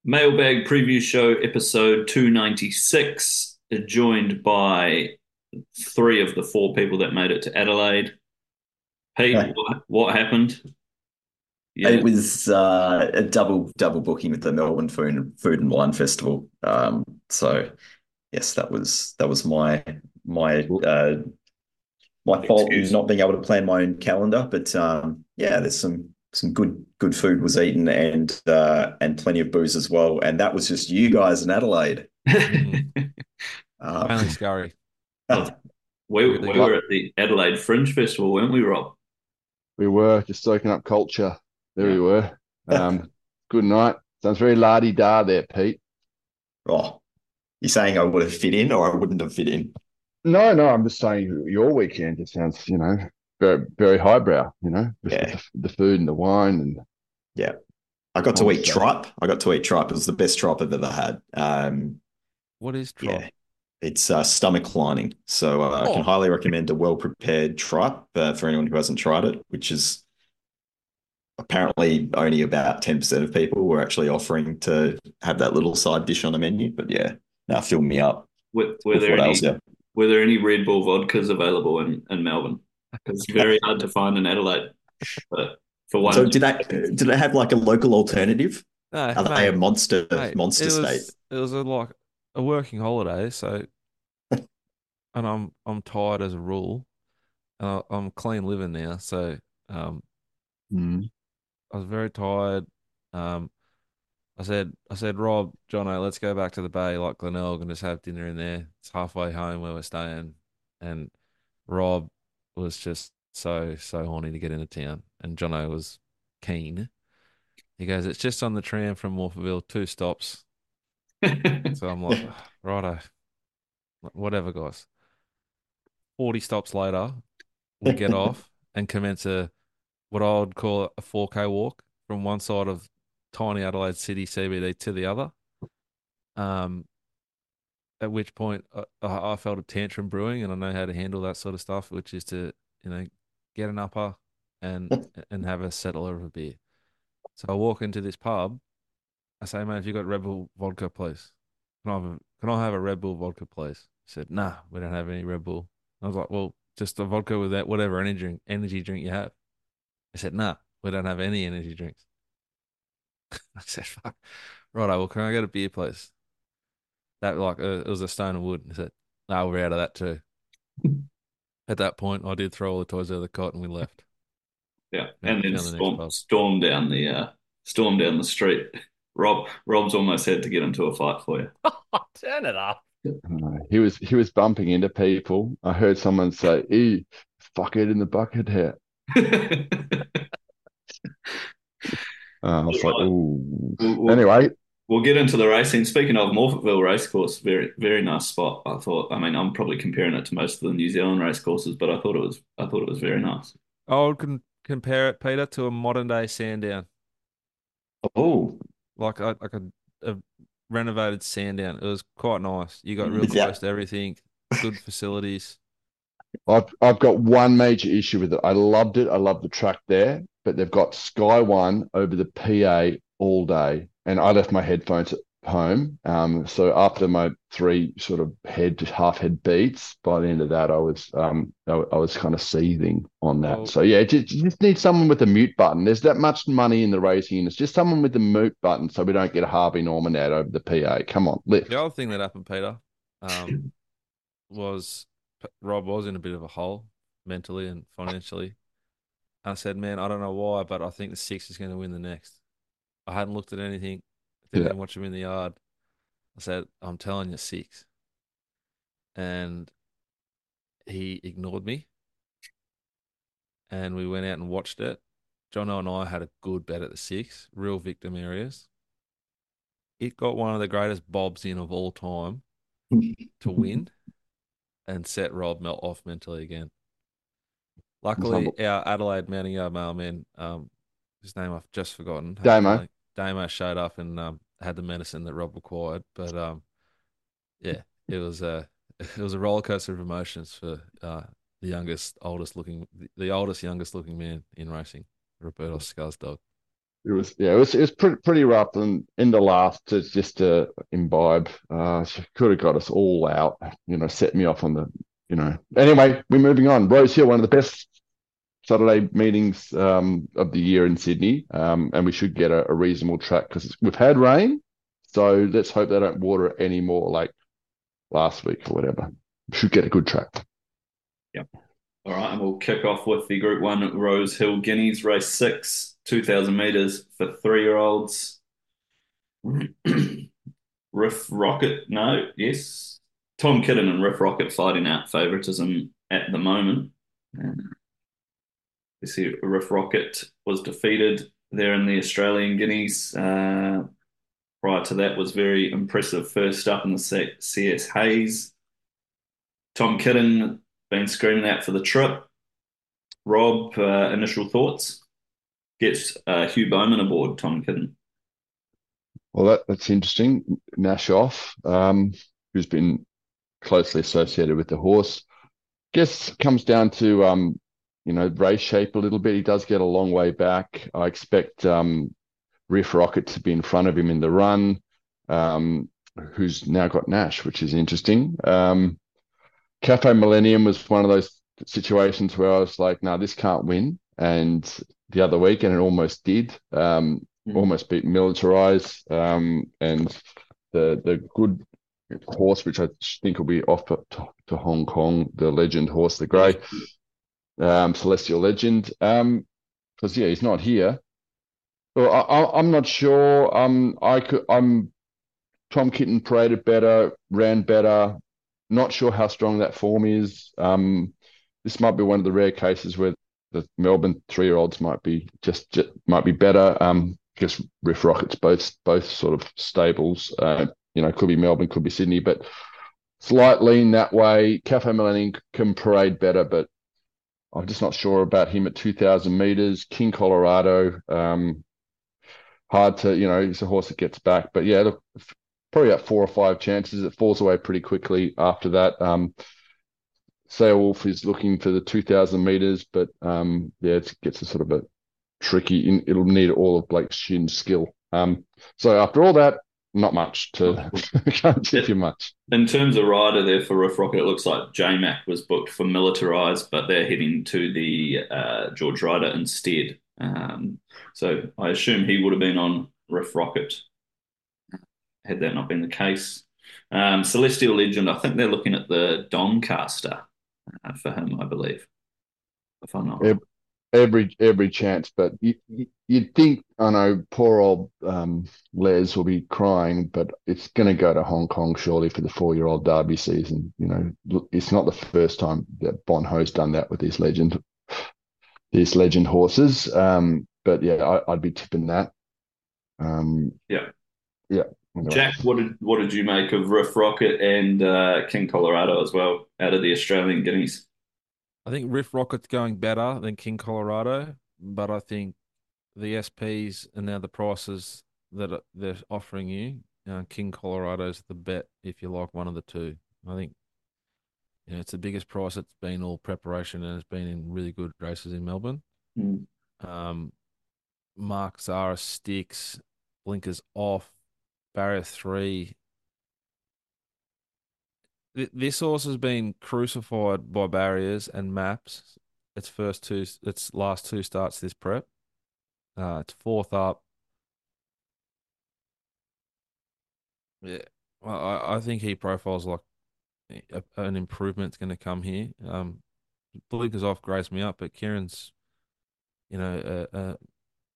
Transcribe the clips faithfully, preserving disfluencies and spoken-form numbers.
Mailbag preview show episode two ninety-six, uh, joined by three of the four people that made it to Adelaide. Pete, Yeah. what, what happened? Yeah, It was uh, a double double booking with the Melbourne Food and Food and Wine Festival. Um, so yes, that was that was my my uh, my fault in excuse. not being able to plan my own calendar. But um, yeah, there's some some good good food was eaten and uh, and plenty of booze as well. And that was just you guys in Adelaide. Mm, Uh, mainly scurry. Well, we, Really we good. were at the Adelaide Fringe Festival, weren't we, Rob? We were just soaking up culture. There we were. Um, good night. Sounds very la-di-da there, Pete. oh, you're saying I would have fit in or I wouldn't have fit in? No, no, I'm just saying your weekend just sounds, you know, very, very highbrow, you know, with, with Yeah, the, the food and the wine and yeah. I got all to the eat stuff. tripe. I got to eat tripe. It was the best tripe I've ever had. Um, What is tripe? yeah, it's uh, stomach lining. So uh, I can Oh, highly recommend a well-prepared tripe uh, for anyone who hasn't tried it, which is apparently only about ten percent of people were actually offering to have that little side dish on the menu. But yeah, now fill me up. Were, were With there what else? any Yeah. were there any Red Bull vodkas available in, in Melbourne? It's very hard to find in Adelaide. But for So one, did that did it have like a local alternative? no, Are they a mate, monster mate. monster It state? was it was a, like a working holiday, so and I'm I'm tired as a rule, and I, I'm clean living now, so um, Mm. I was very tired. Um, I said I said Rob, Jono, let's go back to the bay like Glenelg and just have dinner in there. It's halfway home where we're staying, and Rob was just so so horny to get into town, and Jono was keen. He goes, it's just on the tram from Morphettville, two stops. So I'm like, righto, whatever, guys. forty stops later, we get off and commence a what I would call a four K walk from one side of tiny Adelaide City C B D to the other. Um, at which point I, I felt a tantrum brewing, and I know how to handle that sort of stuff, which is to you know get an upper and and have a settler of a beer. So I walk into this pub. I say, mate, have you got Red Bull vodka, please? Can I have a, can I have a Red Bull vodka, please? He said, nah, we don't have any Red Bull. I was like, well, just a vodka with that, whatever energy drink, energy drink you have. He said, nah, we don't have any energy drinks. I said, fuck. Right, well, can I get a beer, please? That like uh, it was a stone and wood. He said, no, we're out of that too. At that point, I did throw all the toys out of the cot and we left. yeah, Found, and then found the next storm pub. storm down the uh, storm down the street. Rob Rob's almost had to get into a fight for you. Turn it up. Uh, he was he was bumping into people. I heard someone say, "Ew, fuckhead in the bucket hat." Uh, I was like, Right. "Ooh." We'll, we'll, Anyway, we'll get into the racing. Speaking of Morphettville Racecourse, very very nice spot. I thought. I mean, I'm probably comparing it to most of the New Zealand racecourses, but I thought it was I thought it was very nice. I would con- compare it, Peter, to a modern day Sandown, Oh, like a, like a, a renovated Sandown. It was quite nice. You got real is close that to everything, good facilities. I've I've got one major issue with it. I loved it. I love the track there, but they've got Sky One over the P A all day, and I left my headphones at home. Um, so after my three sort of head half head beats, by the end of that, I was um I, I was kind of seething on that. Well, So yeah, just, you just need someone with a mute button. There's that much money in the racing, and it's just someone with the mute button, so we don't get a Harvey Norman out over the P A. Come on, the lift. other thing that happened, Peter, um, was P- Rob was in a bit of a hole mentally and financially. I said, man, I don't know why, but I think the six is going to win the next. I hadn't looked at anything, didn't Yeah. even watch him in the yard. I said, I'm telling you, six. And he ignored me, and we went out and watched it. Jono and I had a good bet at the six, real victim areas. It got one of the greatest bobs in of all time to win and set Rob Mel off mentally again. Luckily, our Adelaide Mounting Yard mailman, um, his name I've just forgotten, had the Damo. link. Damo showed up and um, had the medicine that Rob required. But um, yeah, it was a it was a roller coaster of emotions for uh, the youngest, oldest looking, the, the oldest, youngest looking man in racing, Roberto Scarsdog. It was yeah, it was it was pretty pretty rough, and in the last to just to imbibe, uh, she could have got us all out, you know, set me off on the, you know. Anyway, we're moving on. Rose Hill, one of the best Saturday meetings um, of the year in Sydney, um, and we should get a, a reasonable track because we've had rain, so let's hope they don't water it anymore like last week or whatever. We should get a good track. Yep. All right, and we'll kick off with the Group One Rose Hill Guineas race six, two thousand meters for three-year-olds. Riff Rocket, no, yes. Tom Kidden and Riff Rocket fighting out favouritism at the moment. Um, you see, Riff Rocket was defeated there in the Australian Guineas. Uh, prior to that, was very impressive first up in the C S Hayes. Tom Kidden been screaming out for the trip. Rob, uh, initial thoughts? Gets uh, Hugh Bowman aboard, Tom Kidden. Well, that, that's interesting. Nash off, um, who's been closely associated with the horse. Guess comes down to um, you know, race shape a little bit. He does get a long way back. I expect um, Riff Rocket to be in front of him in the run, um, who's now got Nash, which is interesting. Um, Cafe Millennium was one of those situations where I was like, no, this can't win. And the other week, and it almost did. Um, Mm. almost beat Militarize. Um, and the the good horse, which I think will be off to, to Hong Kong, the Legend horse, the grey, um, Celestial Legend. Um, because yeah, he's not here. Well, I, I, I'm not sure. Um, I could. I'm Tom Kitten paraded better, ran better. Not sure how strong that form is. Um, this might be one of the rare cases where the Melbourne three-year-olds might be just, just might be better. Um, I guess Riff Rockets both both sort of stables. Uh, you know, could be Melbourne, could be Sydney, but slight lean that way. Cafe Millennium can parade better, but I'm just not sure about him at two thousand meters. King Colorado, um, hard to, you know, he's a horse that gets back, but yeah, look, probably about four or five chances. It falls away pretty quickly after that. Um, Sailwolf is looking for the two thousand meters, but um, yeah, it gets a sort of a tricky. It'll need all of Blake Shin's skill. Um, so after all that, not much to can't tip you much. In terms of rider there for Riff Rocket, it looks like J Mac was booked for Militarized, but they're heading to the uh, George Ryder instead. Um, so I assume he would have been on Riff Rocket had that not been the case. Um, Celestial Legend, I think they're looking at the Doncaster uh, for him, I believe, if I'm not wrong. Every every chance, but you, you, you'd think, I know poor old um, Les will be crying, but it's going to go to Hong Kong surely for the four-year-old Derby season. You know, it's not the first time that Bon Ho's done that with these legend, these legend horses. Um, but yeah, I, I'd be tipping that. Um, yeah, yeah. Jack, what did what did you make of Riff Rocket and uh, King Colorado as well out of the Australian Guineas? I think Riff Rocket's going better than King Colorado, but I think the S Ps and now the prices that they're offering you, uh, King Colorado's the bet if you like one of the two. I think you know, it's the biggest price it's been all preparation and it's been in really good races in Melbourne. Mm. Um, Mark Zara sticks, blinkers off, barrier three. This horse has been crucified by barriers and maps. Its first two, its last two starts this prep. Uh, it's fourth up. Yeah, well, I, I think he profiles like a, an improvement's going to come here. Um, Blinkers off grace me up, but Kieran's, you know, a, a,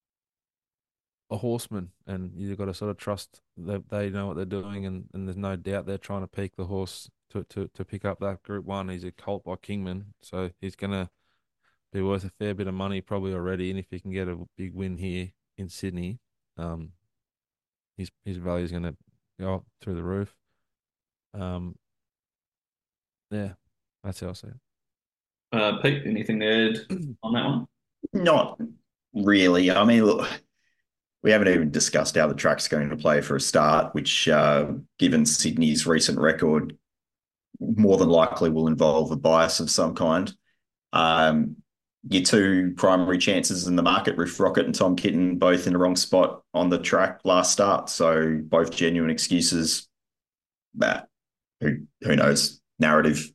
a horseman, and you've got to sort of trust that they know what they're doing, and, and there's no doubt they're trying to peak the horse to, to, to pick up that Group One. He's a colt by Kingman, so he's going to be worth a fair bit of money probably already. And if he can get a big win here in Sydney, um, his his value is going to go up through the roof. Um, yeah, that's how I see it. Uh, Pete, anything to add on that one? Not really. I mean, look, we haven't even discussed how the track's going to play for a start, which, uh, given Sydney's recent record, more than likely will involve a bias of some kind. Um, your two primary chances in the market, Riff Rocket and Tom Kitten, both in the wrong spot on the track last start. So both genuine excuses. But who who knows? Narrative.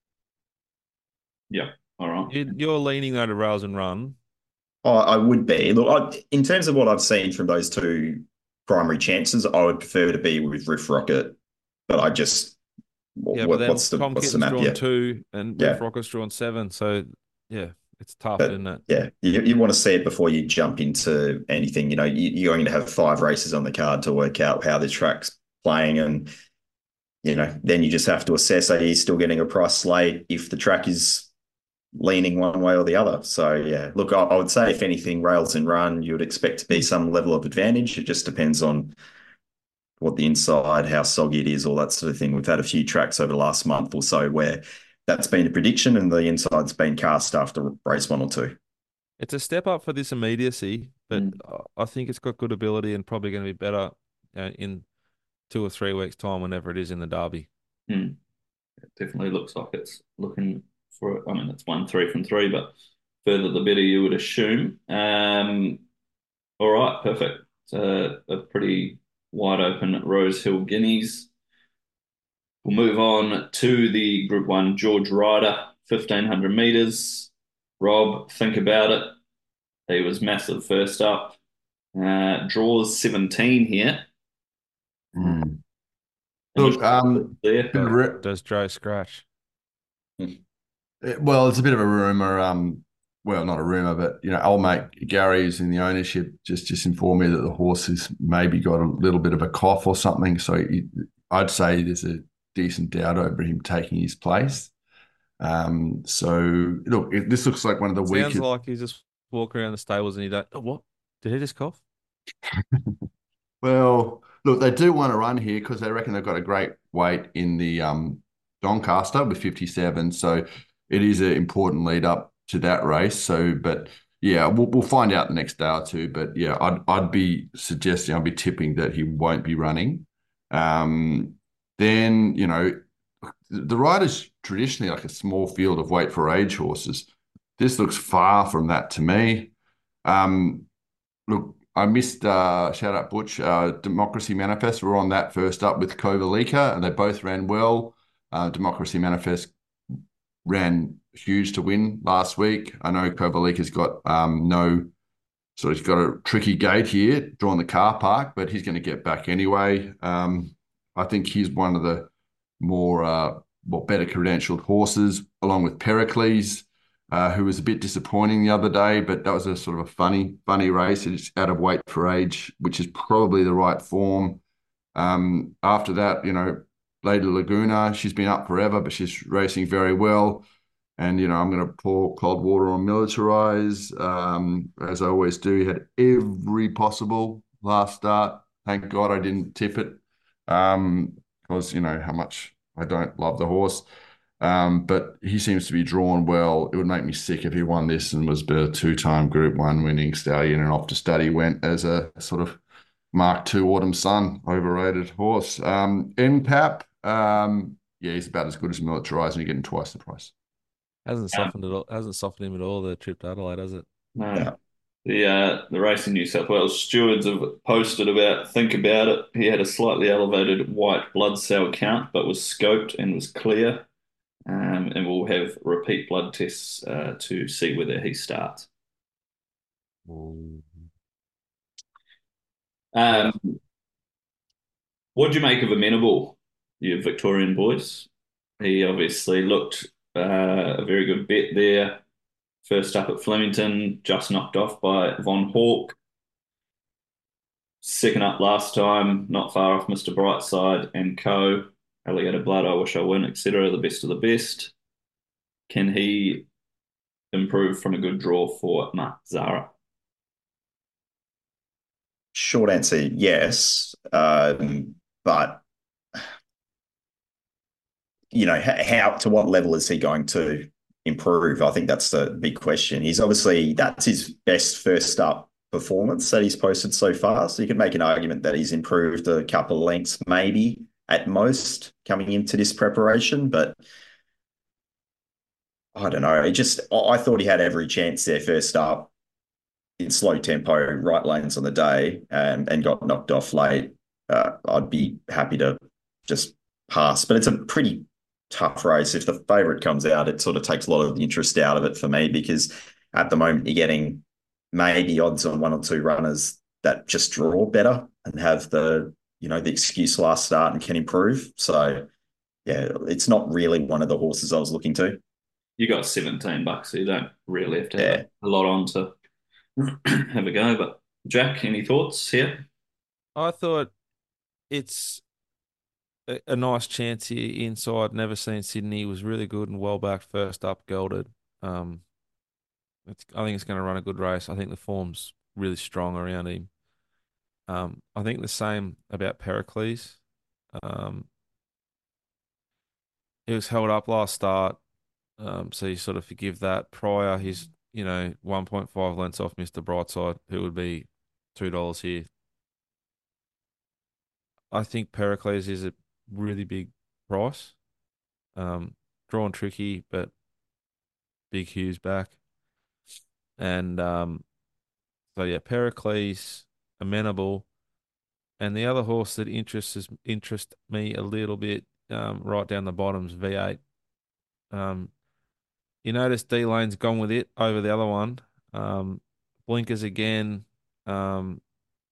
Yeah. All right. You, you're leaning though to rails and run. Oh, I would be. Look, I, in terms of what I've seen from those two primary chances, I would prefer to be with Riff Rocket. But I just, Yeah, but what, then what's the Tom what's the Kitten's map? drawn Yeah, two and Riff yeah. Rocket's drawn seven. So yeah, it's tough, But isn't it? yeah, you, you want to see it before you jump into anything. You know, you, you're going to have five races on the card to work out how the track's playing, and you know, then you just have to assess: are you still getting a price slate if the track is leaning one way or the other? So yeah, look, I, I would say if anything, rails and run, you would expect to be some level of advantage. It just depends on what the inside, how soggy it is, all that sort of thing. We've had a few tracks over the last month or so where that's been a prediction and the inside's been cast after race one or two. It's a step up for this immediacy, but Mm. I think it's got good ability and probably going to be better uh, in two or three weeks' time, whenever it is in the Derby. Mm. It definitely looks like it's looking for. I mean, it's one three from three, but further the better, you would assume. Um, all right, perfect. It's a, a pretty wide open Rose Hill Guineas. We'll move on to the Group One George Ryder, fifteen hundred meters. Rob, think about it. He was massive first up. Uh, draws seventeen here. Mm. And Look, um, there. bit of re- Does Joe scratch? eh, well, it's a bit of a rumor. Um, well, not a rumor, but you know, old mate Gary, who's in the ownership, just just informed me that the horse has maybe got a little bit of a cough or something. So he, I'd say there's a decent doubt over him taking his place. Um, so look, it, this looks like one of the Sounds weakest. like he's just walking around the stables and you don't. Oh, what? Did he just cough? Well, look, they do want to run here because they reckon they've got a great weight in the um, Doncaster with fifty-seven. So it is an important lead up to that race. So, but yeah, we'll, we'll find out the next day or two. But yeah, I'd I'd be suggesting, I'd be tipping that he won't be running. Um, then, you know, the rider's traditionally like a small field of weight for age horses. This looks far from that to me. Um, Look, I missed uh, shout out Butch, uh, Democracy Manifest. We're on that first up with Kovalika, and they both ran well. Uh, Democracy Manifest ran huge to win last week. I know Kovalika's got um, no, so he's got a tricky gate here, drawing the car park, but he's going to get back anyway. Um, I think he's one of the more, uh, more better credentialed horses, along with Pericles, uh, who was a bit disappointing the other day, but that was a sort of a funny, funny race. It's out of weight for age, which is probably the right form. Um, after that, you know, Lady Laguna, she's been up forever, but she's racing very well. And, you know, I'm going to pour cold water on Militarize, um, as I always do. He had every possible last start. Thank God I didn't tip it, um, because, you know, how much I don't love the horse. Um, but he seems to be drawn well. It would make me sick if he won this and was a two-time Group One winning stallion, and off to study went as a sort of Mark Two Autumn Sun, overrated horse. Um, M PAP, um, yeah, he's about as good as Militarize, and you're getting twice the price. Hasn't Um, softened it all. Hasn't softened him at all. The trip to Adelaide, has it? no. Yeah. The uh, the race in New South Wales stewards have posted about think about it. He had a slightly elevated white blood cell count, but was scoped and was clear. Um, and we'll have repeat blood tests uh, to see whether he starts. Ooh. Um, what do you make of Amenable, you Victorian boys? He obviously looked uh, a very good bet there. First up at Flemington, just knocked off by Von Hawk. Second up last time, not far off Mister Brightside and Co. Alligator Blood, I Wish I Win, et cetera. The best of the best. Can he improve from a good draw for Mark Zara? Short answer, yes. Um, but you know, how to what level is he going to improve? I think that's the big question. He's obviously that's his best first up performance that he's posted so far. So you can make an argument that he's improved a couple of lengths, maybe at most, coming into this preparation. But I don't know. It just I I thought he had every chance there first up in slow tempo, right lanes on the day, and and got knocked off late. Uh, I'd be happy to just pass, but it's a pretty tough race. If the favourite comes out, it sort of takes a lot of the interest out of it for me because at the moment you're getting maybe odds on one or two runners that just draw better and have the you know the excuse last start and can improve. So yeah, it's not really one of the horses I was looking to. You got seventeen bucks, so you don't really have to have Yeah. a, a lot on to have a go. But Jack, any thoughts here? I thought it's a, a nice chance here inside. Never seen Sydney, was really good and well back first up, gelded. Um, it's, I think it's going to run a good race. I think the form's really strong around him. Um, I think the same about Pericles. Um, he was held up last start, um, so you sort of forgive that. Prior, he's you know one point five lengths off mister Brightside, who would be two dollars here. I think Pericles is a really big price. Um, drawn tricky, but Big Hugh's back. And um, so yeah, Pericles, amenable. And the other horse that interests interest me a little bit, um, right down the bottom's V eight. Um, you notice D Lane's gone with it over the other one. Um, blinkers again. Um,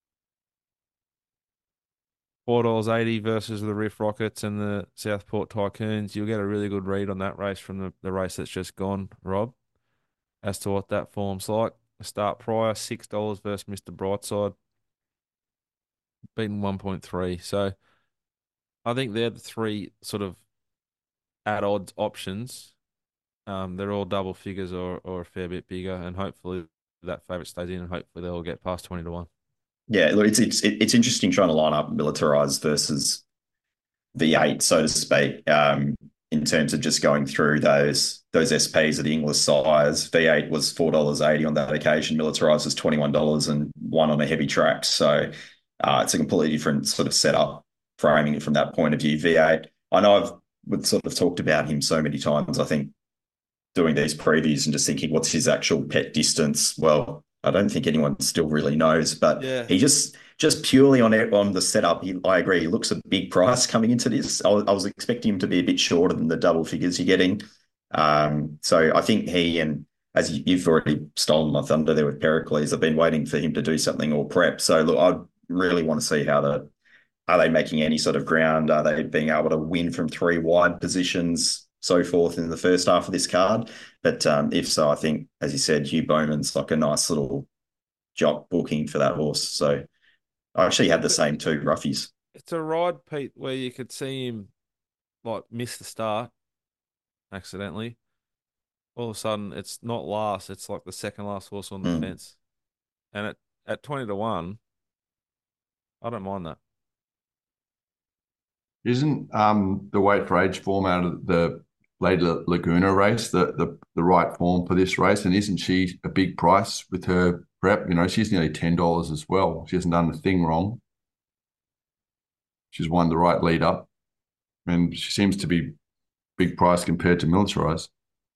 four dollars eighty versus the Riff Rockets and the Southport Tycoons. You'll get a really good read on that race from the, the race that's just gone, Rob, as to what that form's like. The start prior, six dollars versus mister Brightside, beaten one point three. So I think they're the three sort of at odds options. Um, they're all double figures or, or a fair bit bigger, and hopefully that favourite stays in, and hopefully they'll get past twenty to one. Yeah, look, it's it's it's interesting trying to line up militarized versus V eight, so to speak, um, in terms of just going through those those S Ps of the English size. V eight was four dollars eighty on that occasion. Militarized was twenty-one dollars and one on a heavy track. So uh, it's a completely different sort of setup, framing it from that point of view. V eight, I know I've we've sort of talked about him so many times. I think doing these previews and just thinking what's his actual pet distance. Well, I don't think anyone still really knows, but Yeah. he just just purely on it on the setup, he, I agree. He looks a big price coming into this. I was, I was expecting him to be a bit shorter than the double figures you're getting. Um, so I think he and as you, you've already stolen my thunder there with Pericles, I've been waiting for him to do something or prep. So look, I really want to see how the are they making any sort of ground? Are they being able to win from three wide positions? So forth in the first half of this card. But um, if so, I think, as you said, Hugh Bowman's like a nice little jock booking for that horse. So I actually had the It's a, same two roughies. it's a ride, Pete, where you could see him like miss the start accidentally. All of a sudden, it's not last; it's like the second last horse on the Mm. fence. And at at twenty to one, I don't mind that. Isn't um the weight for age format of the Lady Laguna race the, the the right form for this race? And isn't she a big price with her prep? You know, she's nearly ten dollars as well. She hasn't done a thing wrong. She's won the right lead up, and she seems to be big price compared to Militarized.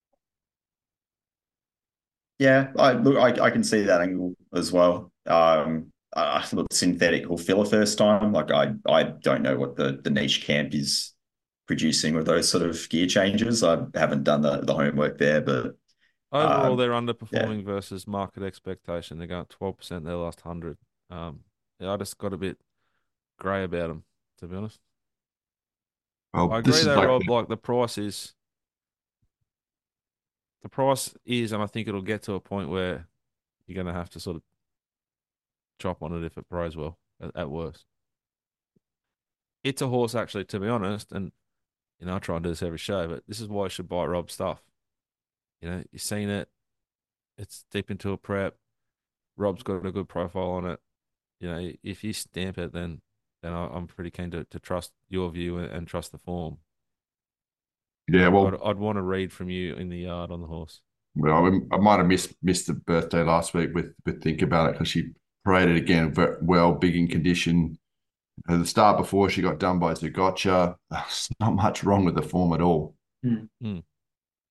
Yeah, I look, I, I can see that angle as well. Um, I look, synthetic will fill a first time. Like I, I don't know what the the niche camp is producing with those sort of gear changes. I haven't done the the homework there, but Overall, um, they're yeah. underperforming versus market expectation. They're going twelve percent their last one hundred. Um, yeah, I just got a bit grey about them, to be honest. I Well, agree this is though, like Rob, like the price is the price is, and I think it'll get to a point where you're going to have to sort of chop on it if it plays well at, at worst. It's a horse, actually, to be honest, and you know I try and do this every show, but this is why you should buy Rob's stuff. You know, you've seen it; it's deep into a prep. Rob's got a good profile on it. You know, if you stamp it, then then I, I'm pretty keen to, to trust your view and, and trust the form. yeah. I'd, Well, I'd want to read from you in the yard on the horse. well, I, I might have missed missed the birthday last week with with think about it because she paraded again very well, big in condition. At the start before she got done by Zagotcha, there's not much wrong with the form at all. Hmm. Mm.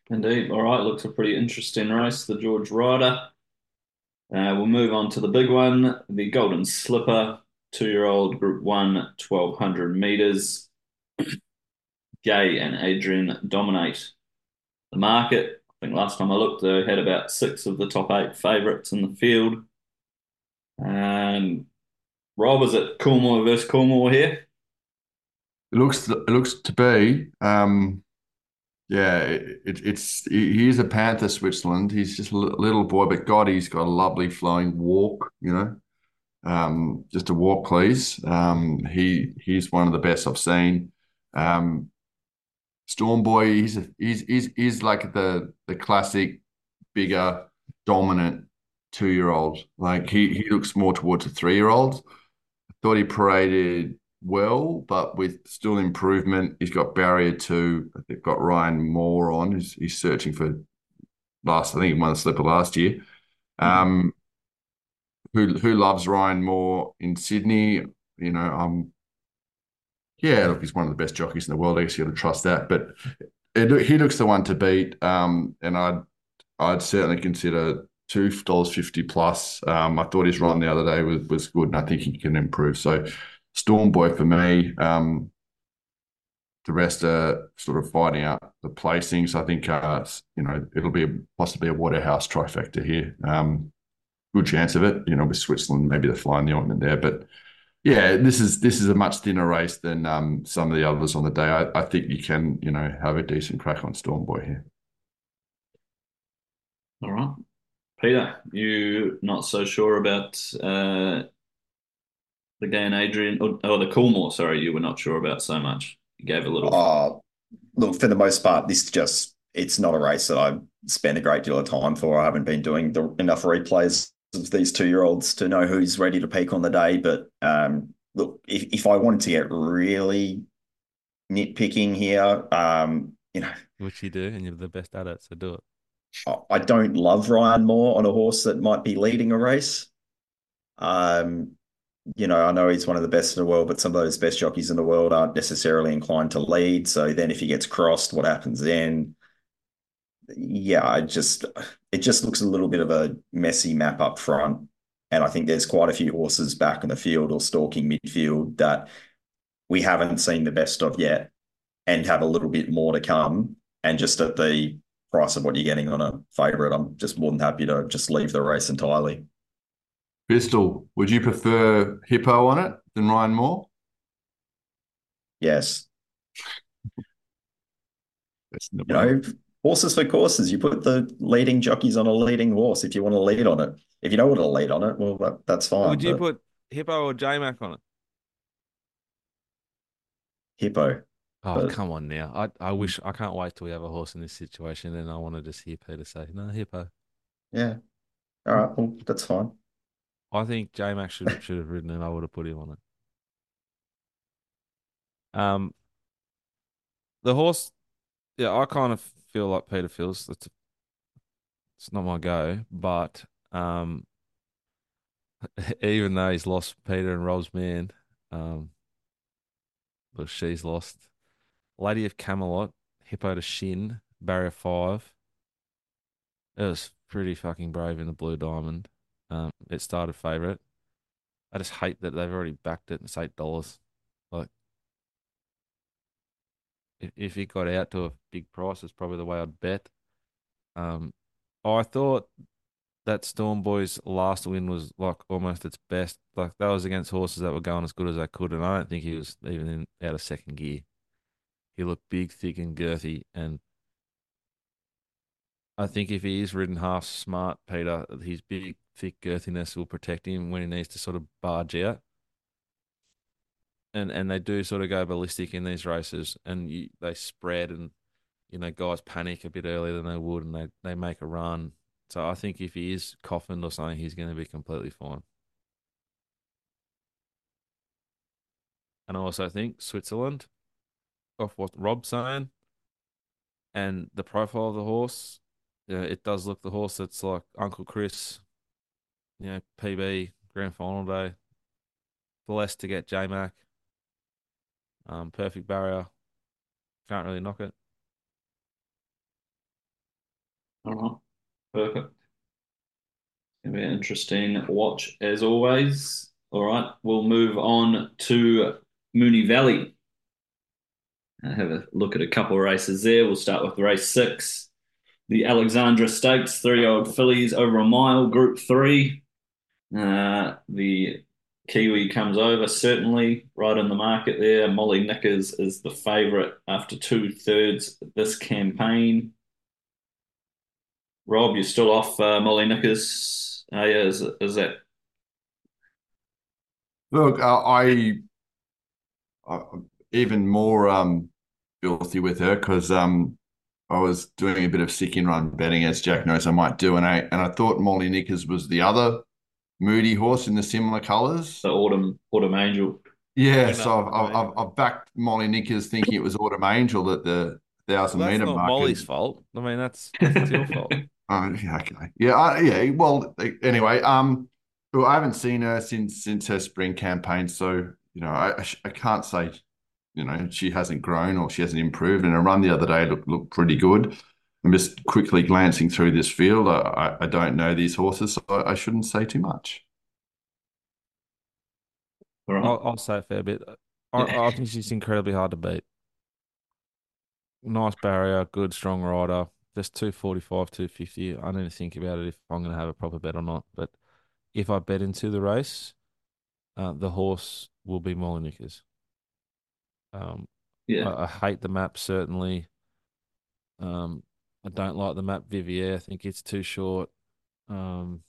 Indeed. All right, looks a pretty interesting race, the George Ryder. Uh, we'll move on to the big one, the Golden Slipper, two-year-old Group One, twelve hundred meters. Gay and Adrian dominate the market. I think last time I looked, they had about six of the top eight favourites in the field. Um, Rob, is it Coolmore versus Coolmore here? It looks it looks to be. Um, yeah, it, it, it's he is a Panther, Switzerland. He's just a little boy, but God, he's got a lovely flowing walk. You know, um, just a walk, please. Um, he he's one of the best I've seen. Um, Storm Boy, he's a, he's he's he's like the the classic bigger, dominant two year old. Like he he looks more towards a three year old. Thought he paraded well, but with still improvement. He's got barrier two. They've got Ryan Moore on. He's, he's searching for last. I think he won the slipper last year. Um, who who loves Ryan Moore in Sydney? You know, um, yeah, look, he's one of the best jockeys in the world. I guess you got to trust that. But it, he looks the one to beat. Um, and I'd I'd certainly consider two dollars fifty plus. Um, I thought his run the other day was was good, and I think he can improve. So, Storm Boy for me. Um, the rest are sort of fighting out the placings. I think uh, you know it'll be a, possibly a Waterhouse trifecta here. Um, good chance of it. You know, with Switzerland, maybe they're flying the ointment there, but yeah, this is this is a much thinner race than um, some of the others on the day. I, I think you can you know have a decent crack on Storm Boy here. All right. Peter, you not so sure about uh, the Gay and Adrian, or, or the Coolmore, sorry, you were not sure about so much. You gave a little. Uh, Look, for the most part, this just it's not a race that I've spent a great deal of time for. I haven't been doing the, enough replays of these two-year-olds to know who's ready to peak on the day. But um, look, if, if I wanted to get really nitpicking here, um, you know, Which you do, and you're the best at it, so do it. I, I don't love Ryan Moore on a horse that might be leading a race. Um, you know, I know he's one of the best in the world, but some of those best jockeys in the world aren't necessarily inclined to lead. So then if he gets crossed, what happens then? Yeah, I just it just looks a little bit of a messy map up front. And I think there's quite a few horses back in the field or stalking midfield that we haven't seen the best of yet and have a little bit more to come. And just at the price of what you're getting on a favourite, I'm just more than happy to just leave the race entirely. Pistol, would you prefer Hippo on it than Ryan Moore? Yes. That's the You know, horses for courses. You put the leading jockeys on a leading horse if you want to lead on it. If you don't want to lead on it, well, that, that's fine. Would you But put Hippo or J-Mac on it? Hippo. Oh, But come on now. I, I wish I can't wait till we have a horse in this situation and I want to just hear Peter say, no, Hippo. yeah. All right. Well, that's fine. I think J-Mac should should have ridden and I would have put him on it. Um, the horse, yeah, I kind of feel like Peter feels. That's it's not my go, but um, even though he's lost Peter and Rob's man, um, but she's lost. Lady of Camelot, Hippo to Shin, Barrier Five. It was pretty fucking brave in the Blue Diamond. Um, it started favourite. I just hate that they've already backed it and it's eight dollars. Like, if if it got out to a big price, it's probably the way I'd bet. Um, I thought that Storm Boy's last win was like almost its best. Like that was against horses that were going as good as they could, and I don't think he was even in, out of second gear. He looked big, thick, and girthy, and I think if he is ridden half smart, Peter, his big, thick girthiness will protect him when he needs to sort of barge out. And and they do sort of go ballistic in these races, and you, they spread, and you know guys panic a bit earlier than they would, and they they make a run. So I think if he is coffined or something, he's going to be completely fine. And I also think Switzerland, off what Rob's saying, and the profile of the horse, yeah, it does look the horse that's like Uncle Chris, you know, P B, grand final day, blessed to get J Mac, um, perfect barrier, can't really knock it. All right, perfect. Gonna be an interesting watch as always. All right, we'll move on to Mooney Valley. Uh, have a look at a couple of races there. We'll start with race six, the Alexandra Stakes, three-year-old fillies over a mile, Group Three. Uh, the Kiwi comes over, certainly right in the market there. Molly Knickers is the favourite after two thirds this campaign. Rob, you're still off uh, Molly Knickers. Uh, yeah, is, is that Look, uh, I, I even more um filthy with her because um I was doing a bit of sick in run betting, as Jack knows I might do, and I and I thought Molly Knickers was the other moody horse in the similar colours. the Autumn Autumn Angel? Yeah, Went up so for I've, me. I've, I've backed Molly Knickers thinking it was Autumn Angel at the Well, thousand that's meter not mark, Molly's and fault. I mean, that's that's your fault. uh, yeah, okay, yeah, uh, yeah. Well, anyway, um, well, I haven't seen her since since her spring campaign, so you know, I I, sh- I can't say you know she hasn't grown or she hasn't improved. And her run the other day looked looked pretty good. I'm just quickly glancing through this field. I, I I don't know these horses, so I, I shouldn't say too much. All right. I'll, I'll say a fair bit. I, Yeah. I think she's incredibly hard to beat. Nice barrier, good strong rider. Just two forty-five, two fifty. I need to think about it if I'm going to have a proper bet or not. But if I bet into the race, uh, the horse will be Molly Knickers. Um, Yeah. I, I hate the map certainly. Um, I don't like the map Vivier. I think it's too short. Um,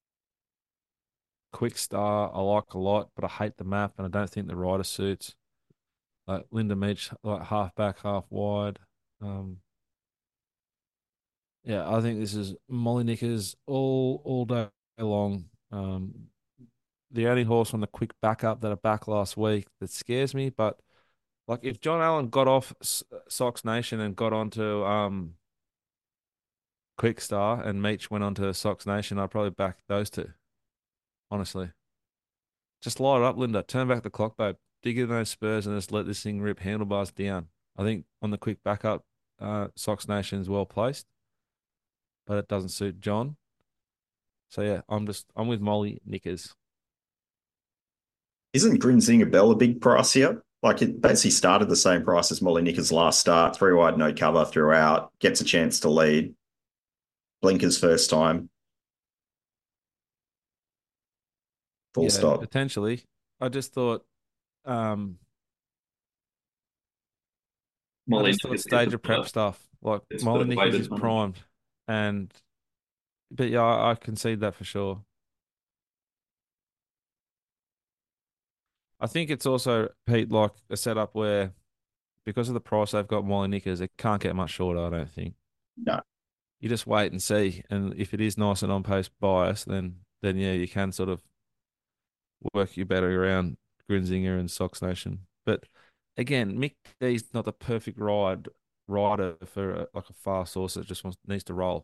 Quick Star I like a lot, but I hate the map and I don't think the rider suits. Like Linda Meach, like half back, half wide. Um, yeah, I think this is Molly Knickers all all day long. Um, the only horse on the quick backup that I backed last week that scares me, but like if John Allen got off S- Sox Nation and got onto um Quick Star and Meach went onto Sox Nation, I'd probably back those two. Honestly, just light it up, Linda. Turn back the clock, babe. Dig in those spurs and just let this thing rip handlebars down. I think on the quick backup, uh, Sox Nation is well placed, but it doesn't suit John. So yeah, I'm just I'm with Molly Knickers. Isn't Grinzinger Bell a big price here? Like it basically started the same price as Molly Nicker's last start, three wide, no cover throughout, gets a chance to lead. Blinkers first time, full Yeah, stop. potentially. I just thought, um, I Molly just thought Knickers gets stage a of bit prep of, stuff. Like gets a bit Molly of Knickers weighted is money. primed, and but yeah, I, I concede that for sure. I think it's also Pete like a setup where because of the price they've got Molly Knickers, it can't get much shorter. I don't think. No. You just wait and see, and if it is nice and on pace bias, then then yeah, you can sort of work your better around Grinzinger and Sox Nation. But again, Mick D's not the perfect ride rider for a, like a fast horse that just wants needs to roll.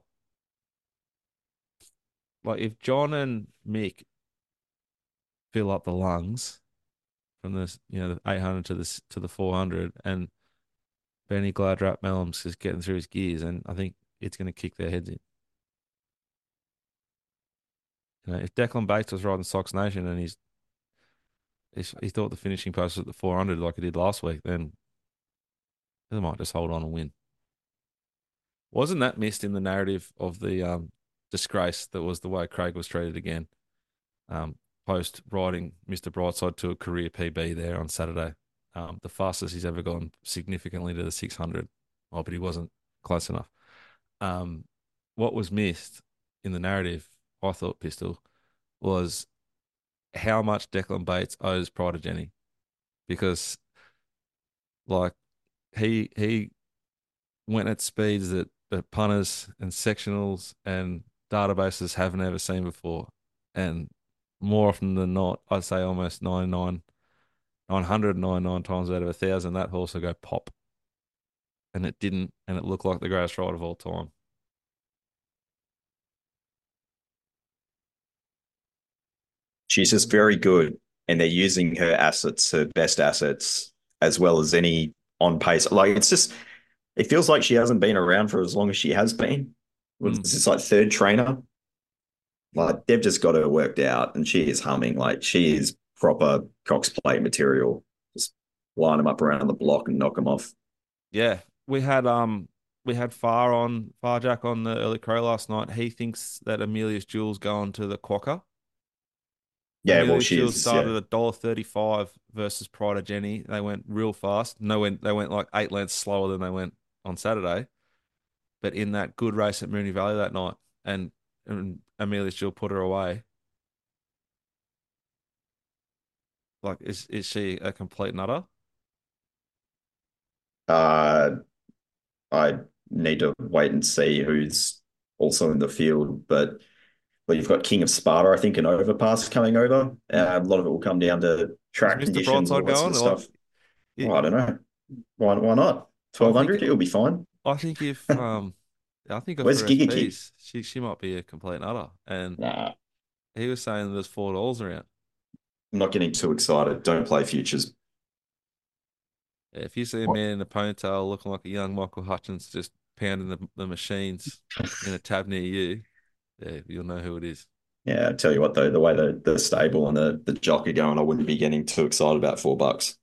Like if John and Mick fill up the lungs from this, you know, the eight hundred to this to the four hundred, and Benny Gladrap Mellums is getting through his gears, and I think it's going to kick their heads in. You know, if Declan Bates was riding Sox Nation and he's, he's he thought the finishing post was at the four hundred like he did last week, then they might just hold on and win. Wasn't that missed in the narrative of the um, disgrace that was the way Craig was treated again? Um, Post riding Mister Brightside to a career P B there on Saturday. Um, the fastest he's ever gone significantly to the six hundred. Oh, but he wasn't close enough. Um, what was missed in the narrative, I thought, Pistol, was how much Declan Bates owes Pride of Jenny. Because, like, he he went at speeds that, that punters and sectionals and databases haven't ever seen before. And more often than not, I'd say almost ninety-nine, nine hundred ninety-nine times out of a thousand, that horse will go pop. And it didn't, and it looked like the greatest ride of all time. She's just very good, and they're using her assets, her best assets, as well as any on pace. Like it's just, it feels like she hasn't been around for as long as she has been. was Mm. this like third trainer? Like they've just got her worked out, and she is humming. Like she is proper Cox Plate material. Just line them up around the block and knock them off. Yeah, we had um we had Far on Far Jack on the early crow last night. He thinks that Amelia's Jewel's going to the Quokka. Yeah, well, Amelia's Jewel she's started yeah. at a dollar thirty-five versus Pride of Jenny. They went real fast. No, went they went like eight lengths slower than they went on Saturday. But in that good race at Mooney Valley that night, and, and Amelia's Jewel put her away. Like, is is she a complete nutter? Uh, I need to wait and see who's also in the field, but well, you've got King of Sparta, I think, an overpass coming over. Uh, a lot of it will come down to Is track Mister conditions, all Brightside that sort going? of Like, stuff. it, Well, I don't know. Why, why not? I think twelve hundred, it'll be fine. I think if um I think of Where's her Giga Kick? S Ps, she she might be a complete nutter. And Nah, he was saying there's four dollars around. I'm not getting too excited. Don't play futures. If you see a man in a ponytail looking like a young Michael Hutchins just pounding the, the machines in a tab near you, yeah, you'll know who it is. Yeah, I tell you what though, the way the, the stable and the, the jock are going, I wouldn't be getting too excited about four bucks.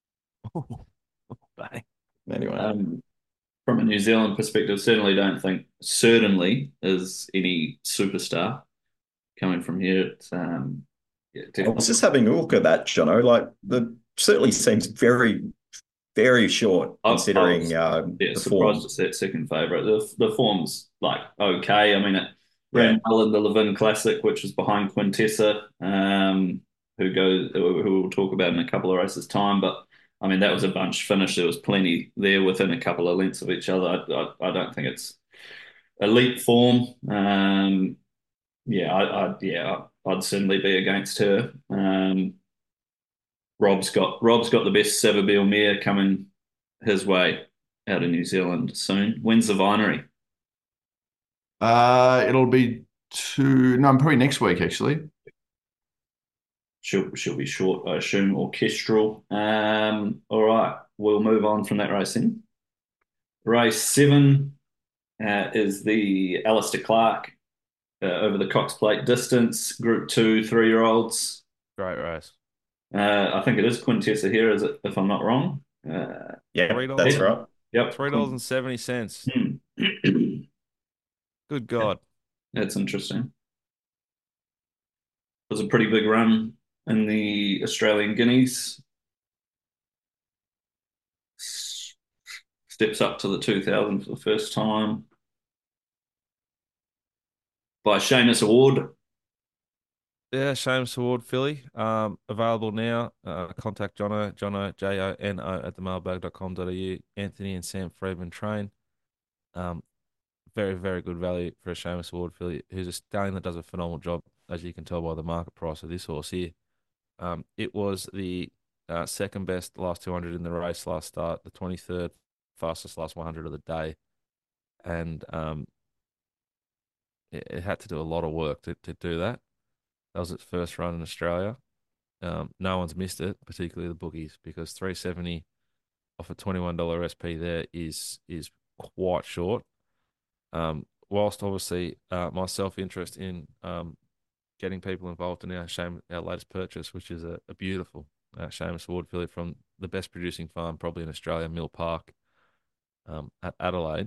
Bang. Anyway. Um, from a New Zealand perspective, certainly don't think certainly is any superstar coming from here. It's um, yeah, I was definitely. just having a look at that, Jono. Like the certainly seems very, very short I, I considering was uh, yeah the surprised form. it's that second favourite. The the form's like okay. I mean, it Yeah. ran well in the Levin Classic, which was behind Quintessa, um, who goes who we'll talk about in a couple of races time. But I mean, that was a bunch finish. There was plenty there within a couple of lengths of each other. I, I, I don't think it's elite form. Um, yeah, I, I yeah, I'd certainly be against her. Um, Rob's got Rob's got the best Savabeel mare coming his way out of New Zealand soon. When's the Vinery? Uh, it'll be two. No, probably next week actually. She'll she'll be short, I assume, orchestral. Um, all right, we'll move on from that racing. Race seven uh, is the Alistair Clark uh, over the Cox Plate distance, Group Two, three-year-olds. Great race. Uh, I think it is Quintessa here, is it? If I'm not wrong. Uh, Yeah, Three dollars that's yep, and right. yep. three dollars Quin- and seventy cents. Hmm. Good God. That's interesting. Was a pretty big run in the Australian Guineas. Steps up to the two thousand for the first time by Seamus Award. Yeah, Shames Award Philly. Um, available now. Uh, contact Jono, Jono, J O N O at the mailbag dot com dot a u. Anthony and Sam Friedman train. Um, very, very good value for a Seamus Award filly, who's a stallion that does a phenomenal job, as you can tell by the market price of this horse here. Um, it was the uh, second best last two hundred in the race last start, the twenty-third fastest last one hundred of the day, and um, it, it had to do a lot of work to, to do that. That was its first run in Australia. Um, no one's missed it, particularly the bookies, because three seventy off a twenty-one dollar S P there is is quite short. Um, whilst obviously uh, my self interest in um, getting people involved in our shame our latest purchase, which is a, a beautiful uh, Seamus Award filly from the best producing farm probably in Australia, Mill Park, um, at Adelaide.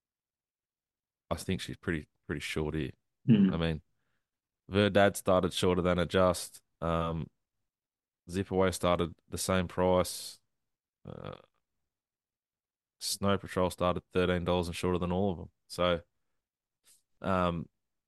I think she's pretty pretty short here. I Hmm. mean, Verdad started shorter than Adjust. Um, Zip Away started the same price. Uh, Snow Patrol started thirteen dollars and shorter than all of them. So, um,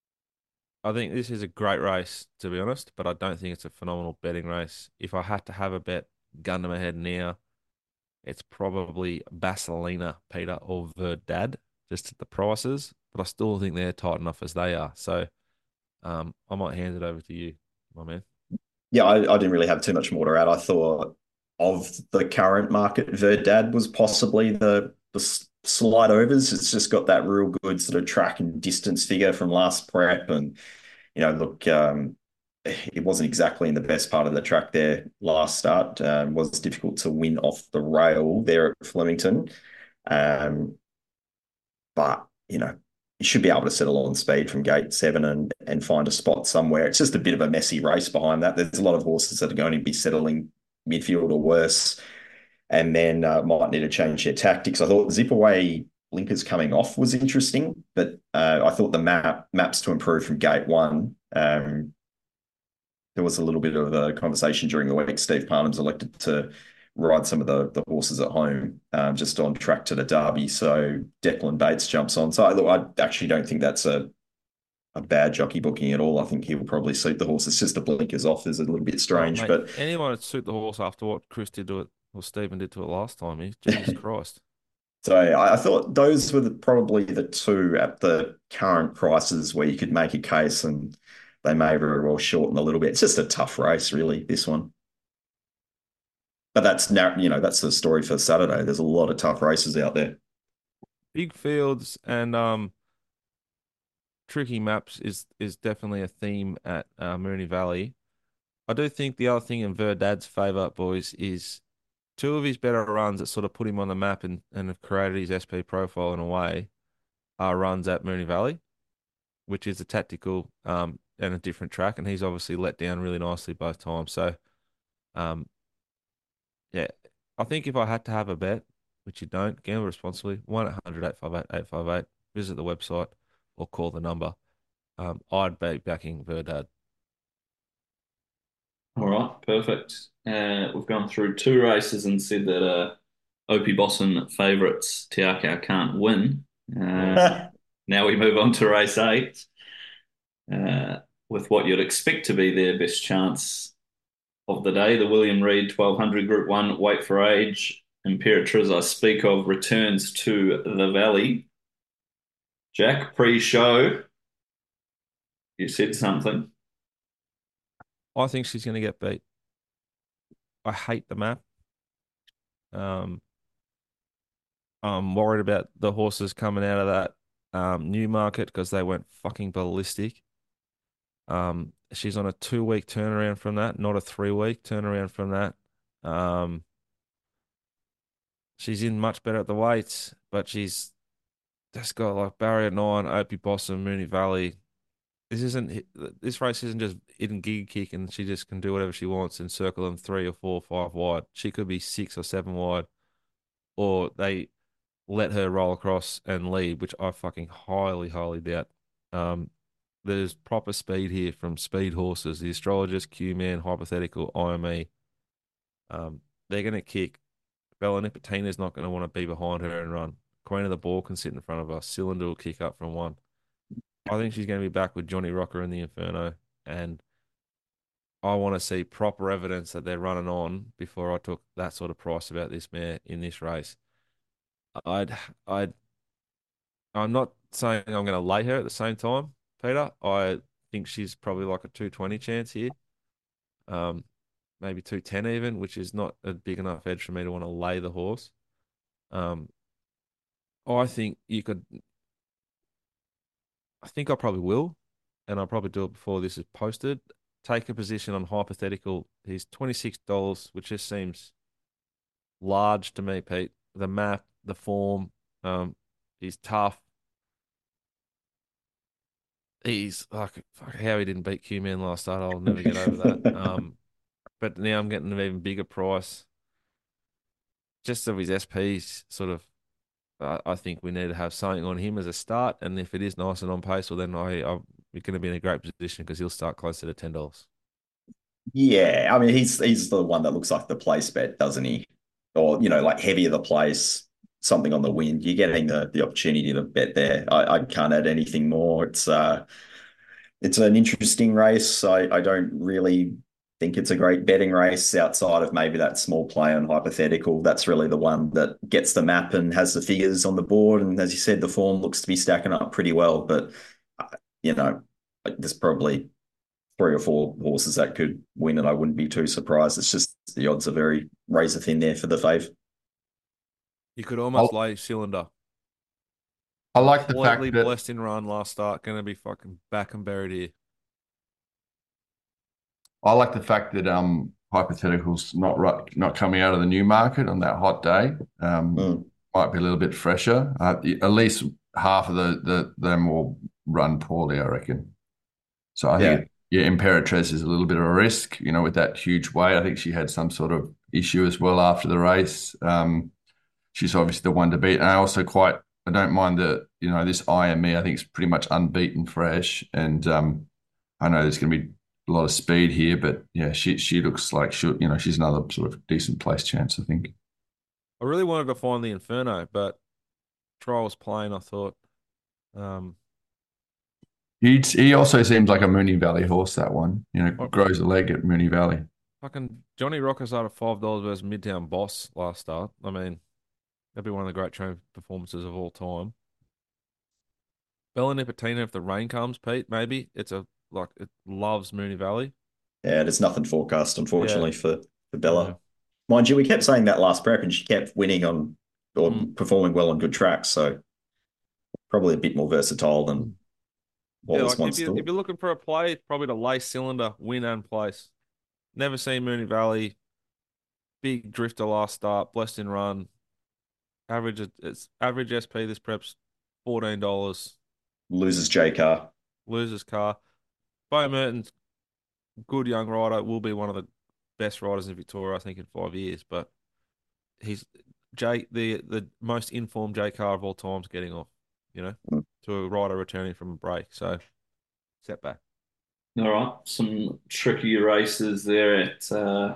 I think this is a great race, to be honest, but I don't think it's a phenomenal betting race. If I had to have a bet, gun to my head now, it's probably Basilina, Peter, or Verdad, just at the prices. But I still think they're tight enough as they are. So um, I might hand it over to you, my man. Yeah, I, I didn't really have too much more to add. I thought of the current market, Verdad was possibly the the slide overs. It's just got that real good sort of track and distance figure from last prep, and you know, look, um, it wasn't exactly in the best part of the track there last start. Um, it was difficult to win off the rail there at Flemington, um, but you know, he should be able to settle on speed from gate seven and and find a spot somewhere. It's just a bit of a messy race behind that. There's a lot of horses that are going to be settling midfield or worse, and then uh, might need to change their tactics. I thought Zip Away blinkers coming off was interesting, but uh, I thought the map maps to improve from gate one. Um, there was a little bit of a conversation during the week. Steve Parnham's elected to ride some of the, the horses at home, um, just on track to the Derby. So Declan Bates jumps on. So I, I actually don't think that's a a bad jockey booking at all. I think he'll probably suit the horse. It's just the blinkers off is a little bit Oh, strange, mate, but anyone would suit the horse after what Chris did to it or Stephen did to it last time. He, Jesus Christ. so I, I thought those were the, probably the two at the current prices where you could make a case, and they may very well shorten a little bit. It's just a tough race, really, this one. But that's now, you know, that's the story for Saturday. There's a lot of tough races out there. Big fields and um tricky maps is is definitely a theme at uh, Moonee Valley. I do think the other thing in Verdad's favour, boys, is two of his better runs that sort of put him on the map and, and have created his S P profile in a way are runs at Moonee Valley, which is a tactical um and a different track, and he's obviously let down really nicely both times. So um yeah, I think if I had to have a bet, which you don't, gamble responsibly, one eight hundred eight five eight eight five eight, visit the website or call the number. Um, I'd be backing Verdad. All right, perfect. Uh, we've gone through two races and said that uh, Opie Bosson favourites Te Akau can't win. Uh, now we move on to race eight, uh, with what you'd expect to be their best chance of the day. The William Reid twelve hundred Group one, Wait for Age. Imperatriz, I speak of, returns to the Valley. Jack, pre-show, you said something. I think she's going to get beat. I hate the map. Um, I'm worried about the horses coming out of that um, Newmarket because they went fucking ballistic. Um, she's on a two week turnaround from that, not a three week turnaround from that. Um, she's in much better at the weights, but she's just got like barrier nine, Opie Bosson, Moonee Valley. This isn't this race isn't just in gig kick and she just can do whatever she wants and circle them three or four or five wide. She could be six or seven wide, or they let her roll across and lead, which I fucking highly, highly doubt. Um, there's proper speed here from speed horses. The astrologist, Q Man, hypothetical, I M E. Um, they're going to kick. Bella Nipotina's not going to want to be behind her and run. Queen of the Ball can sit in front of her. Cylinder will kick up from one. I think she's going to be back with Johnny Rocker in the Inferno, and I want to see proper evidence that they're running on before I took that sort of price about this mare in this race. I'd, I'd, I'm not saying I'm going to lay her at the same time, Peter. I think she's probably like a two twenty chance here, um, maybe two ten even, which is not a big enough edge for me to want to lay the horse. Um, I think you could. I think I probably will, and I'll probably do it before this is posted. Take a position on hypothetical. He's twenty-six dollars, which just seems large to me, Pete. The map, the form, um, he's tough. He's like, fuck, how he didn't beat Q Man last start, I'll never get over that. Um, but now I'm getting an even bigger price. Just of his S Ps, sort of. Uh, I think we need to have something on him as a start, and if it is nice and on pace, well, then I, I'm going to be in a great position because he'll start closer to ten dollars. Yeah, I mean he's he's the one that looks like the place bet, doesn't he? Or you know, like heavier the place, something on the wind. You're getting the the opportunity to bet there. I, I can't add anything more. It's uh, it's an interesting race. I I don't really think it's a great betting race outside of maybe that small play on hypothetical. That's really the one that gets the map and has the figures on the board. And as you said, the form looks to be stacking up pretty well. But uh, you know, there's probably three or four horses that could win, and I wouldn't be too surprised. It's just the odds are very razor thin there for the fave. You could almost I'll, lay Cylinder. I like the fact Completely that blessed in run last start. Going to be fucking back and buried here. I like the fact that um hypotheticals not right, not coming out of the new market on that hot day. Um, Mm. might be a little bit fresher. Uh, at least half of the, the them will run poorly, I reckon. So I Yeah. think, yeah, Imperatrice is a little bit of a risk, you know, with that huge weight. I think she had some sort of issue as well after the race. Um, she's obviously the one to beat. And I also quite, I don't mind the, you know, this I M E, I think it's pretty much unbeaten fresh. And um, I know there's going to be a lot of speed here, but yeah, she she looks like she, you know, she's another sort of decent place chance, I think. I really wanted to find the Inferno, but trial was plain, I thought. Um, He he also seems like a Mooney Valley horse, that one. You know, what- grows a leg at Mooney Valley. fucking Johnny Rockers out of five dollars versus Midtown Boss last start. I mean, that'd be one of the great train performances of all time. Bella Nipotina, if the rain comes, Pete, maybe it's a like it loves Mooney Valley. Yeah, there's nothing forecast, Yeah, unfortunately, for, for yeah. Bella. Mind you, we kept saying that last prep and she kept winning on or Mm. performing well on good tracks. So probably a bit more versatile than what Yeah, was like if once you if thought. you're looking for a play, probably the lace cylinder, win and place. Never seen Mooney Valley. Big drifter last start, blessed in run. Average it's average S P this prep's fourteen dollars. Loses J Car. Loses car. Bo Merton's good young rider, will be one of the best riders in Victoria, I think, in five years. But he's J the the most informed J car of all time's getting off, you know, Mm. to a rider returning from a break. So setback. All right, some tricky races there at uh,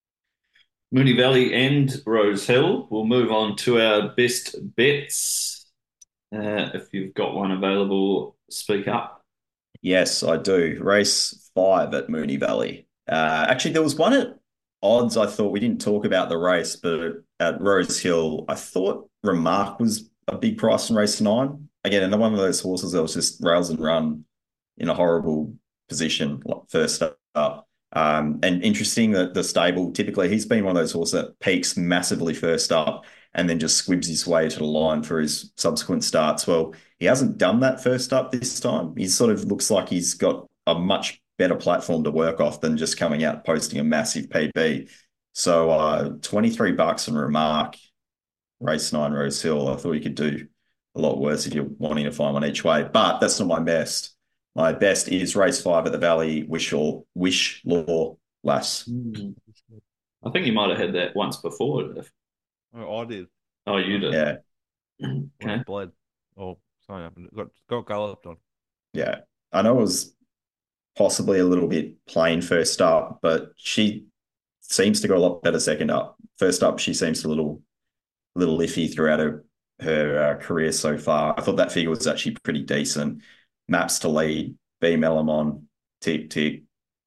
Mooney Valley and Rose Hill. We'll move on to our best bets. Uh, if you've got one available, speak up. Yes, I do. Race five at Mooney Valley. Uh, actually, there was one at odds. I thought we didn't talk about the race, but at Rose Hill, I thought Remark was a big price in race nine. Again, another one of those horses that was just rails and run in a horrible position like first up. Um, and interesting that the stable, typically he's been one of those horses that peaks massively first up and then just squibs his way to the line for his subsequent starts. Well, he hasn't done that first up this time. He sort of looks like he's got a much better platform to work off than just coming out posting a massive P B. So uh, twenty-three bucks and Remark, race nine Rose Hill. I thought he could do a lot worse if you're wanting to find one each way, but that's not my best. My best is race five at the Valley, Wish or Wish Law Lass. Hmm. I think you might have had that once before. Oh, I did. Oh, you did. Yeah, When Okay. it bled. Oh, something happened. Got got galloped on. yeah. I know it was possibly a little bit plain first up, but she seems to go a lot better second up. First up, she seems a little little iffy throughout her her uh, career so far. I thought that figure was actually pretty decent. Maps to lead, B Melamon, tick tick.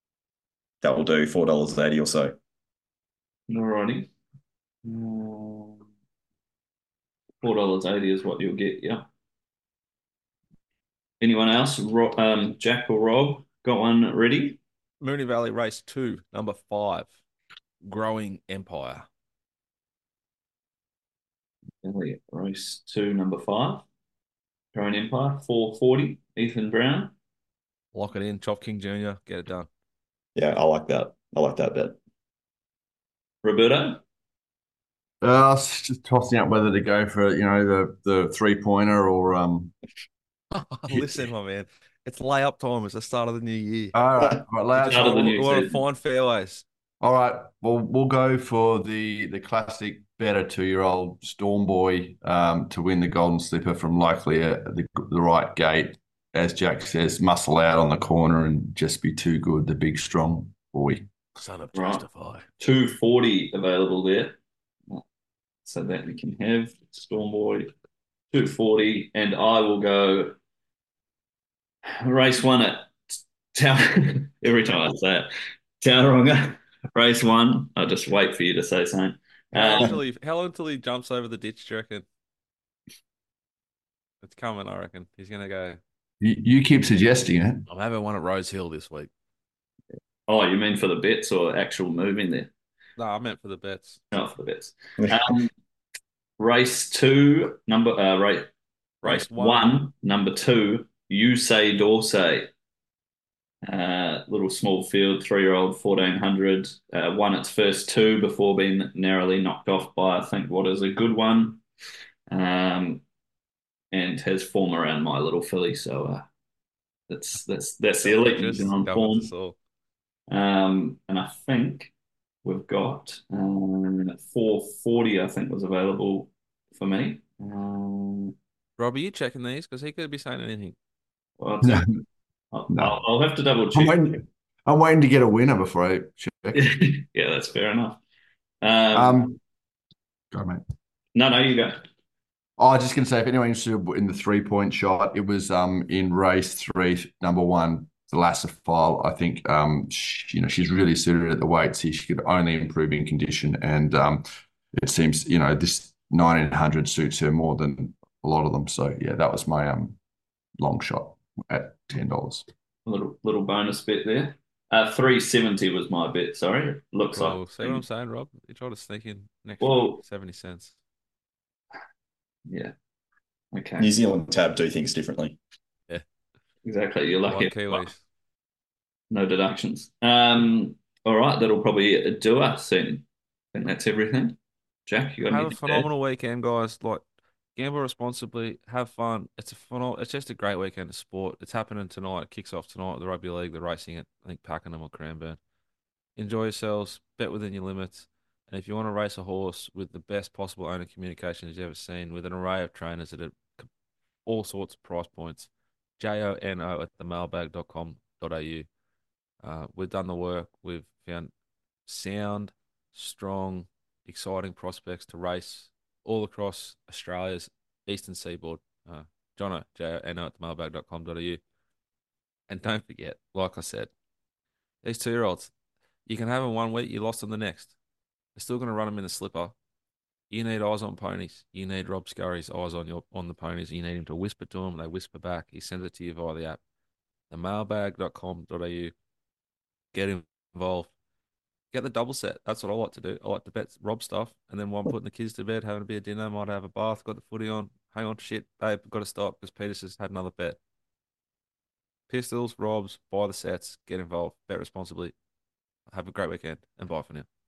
That will do four dollars eighty or so. Alrighty. Um, Four dollars eighty is what you'll get. Yeah. Anyone else? Ro um, Jack or Rob got one ready? Mooney Valley race two, number five. Growing Empire. Elliot, race two, number five. Growing Empire, four forty. Ethan Brown. Lock it in. Chop King Junior Get it done. Yeah, I like that. I like that bet. Roberto. Uh, I was just tossing up whether to go for, you know, the the three pointer or um. Listen, my man. It's layup time. It's the start of the new year. All right, all right, lads. Start of the We new want to season. find fairways. All right. Well, we'll go for the the classic better two-year-old Storm Boy um, to win the Golden Slipper from likely at the, the right gate. As Jack says, muscle out on the corner and just be too good, the big strong boy. Son of Right. Justify. two forty available there. So that we can have Stormboy two forty, and I will go race one at Town. Every time I say it, Tauranga. Race one. I'll just wait for you to say something. How long Um, until he how long until he jumps over the ditch, do you reckon? It's coming, I reckon. He's gonna go. You, you keep suggesting it. I'm having one at Rose Hill this week. oh, you mean for the bets or actual moving there? No, I meant for the bets. No, for the bets. Um, race two, number uh, race race Race one. one, number two. You say Dorsey. Uh, little small field, three-year-old, fourteen hundred. Uh, won its first two before being narrowly knocked off by, I think, what is a good one. Um, and has form around my little filly. So uh, that's that's that's the Self elite New interest Zealand governs form. us all. Um, and I think we've got um, four forty. I think was available for me. Um, Rob, are you checking these? Because he could be saying anything. well, I'll, tell No, you, I'll, no. I'll I'll have to double I'm check. waiting. I'm waiting to get a winner before I check. Yeah, that's fair enough. Um, Um, go, mate. no, no, you go. Oh, I was just going to say, if anyone's interested in the three point shot, it was um in race three, number one, the Lassifile. I think um she, you know she's really suited at the weights here. She could only improve in condition, and um it seems you know this nineteen hundred suits her more than a lot of them. So yeah, that was my um long shot at ten dollars. A little little bonus bit there. Uh, three seventy was my bit. Sorry, looks like. Oh, see what I'm saying, Rob? You try to sneak in an extra Well, seventy cents. yeah. Okay. New Zealand tab do things differently. Yeah. Exactly. You're lucky. Like Kiwis. No deductions. Um, all right, that'll probably do us soon. I think that's everything. Jack, you got Have a anything to add? phenomenal weekend, guys. Like, gamble responsibly, have fun. It's a phenomenal, it's just a great weekend of sport. It's happening tonight. It kicks off tonight. The rugby league, the racing at I think Pakenham or Cranbourne. Enjoy yourselves. Bet within your limits. And if you want to race a horse with the best possible owner communications you've ever seen, with an array of trainers at all sorts of price points, J O N O at the mailbag dot com dot a u. Uh, we've done the work. We've found sound, strong, exciting prospects to race all across Australia's eastern seaboard. Uh, Jono, J O N O at the mailbag dot com dot a u. And don't forget, like I said, these two year olds, you can have them one week, you lost them the next. They're still going to run them in the slipper. You need eyes on ponies. You need Rob Scurry's eyes on your on the ponies. You need him to whisper to them. They whisper back. He sends it to you via the app. the mailbag dot com dot a u. Get involved. Get the double set. That's what I like to do. I like to bet Rob stuff, and then while I'm putting the kids to bed, having a bit of dinner, might have a bath, got the footy on. Hang on, shit, babe, got to stop because Peter's just had another bet. Pistols, Robs, buy the sets, get involved, bet responsibly. Have a great weekend, and bye for now.